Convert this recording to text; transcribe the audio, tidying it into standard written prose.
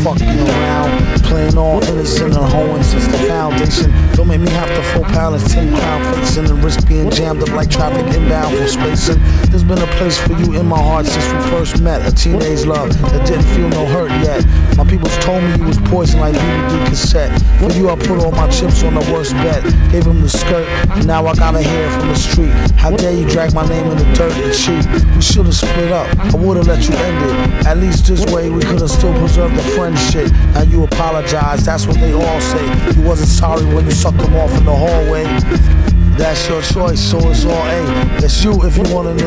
fucking around, playing all innocent and hoeing since the foundation. Don't make me have to 4 pallets, 10 crown facing, and risk being jammed up like traffic inbound from spacing. There's been a place for you in my heart since we first met. A teenage love that didn't feel no hurt yet. My peoples told me you was poison like DVD cassette. For you I put all my chips on the worst bet. Gave him the skirt, and now I gotta hear it from the street. How dare you drag my name in the dirt and cheat? We should've split up, I would've let you end it. At least this way we could've still preserved the friendship. Now you apologize, that's what they all say. You wasn't sorry when you sucked them off in the hallway. That's your choice, so it's all A. That's you if you wanna